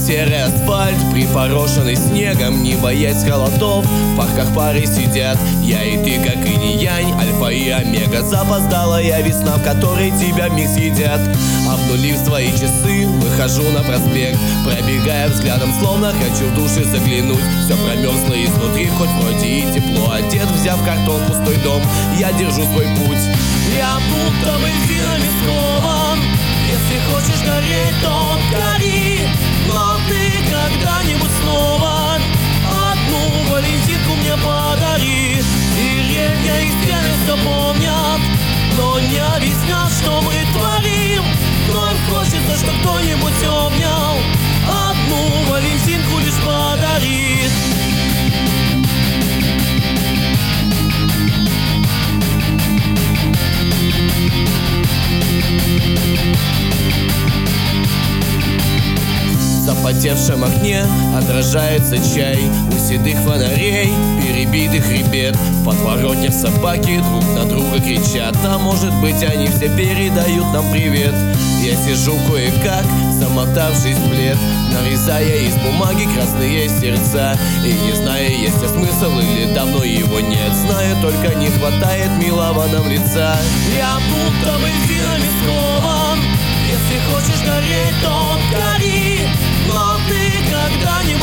серый асфальт, припорошенный снегом, не боясь холодов. В парках пары сидят, я и ты, как и не янь, альфа и омега. Запоздалая весна, в которой тебя вмиг съедят. Обнулив свои часы, выхожу на проспект, пробегая взглядом, словно хочу в души заглянуть. Все промерзло изнутри, хоть вроде и тепло одет. Взяв картон, пустой дом, я держу свой путь. Я будто бензинами скован. Если хочешь гореть, то гори. Но ты когда-нибудь снова одну валентинку мне подари. Деревья и стены все помнят, но не объяснят, что мы творим. Вновь хочется, чтоб кто-нибудь обнял, одну валентинку лишь подари. В запотевшем окне отражается чай у седых фонарей, перебитый хребет. В подворотнях собаки друг на друга кричат, а может быть они все передают нам привет. Я сижу кое-как, замотавшись в плед, нарезая из бумаги красные сердца. И не зная, есть ли смысл или давно его нет, знаю, только не хватает милого нам лица. Я будто бензинами скован. Если хочешь гореть, то гори. Но ты когда-нибудь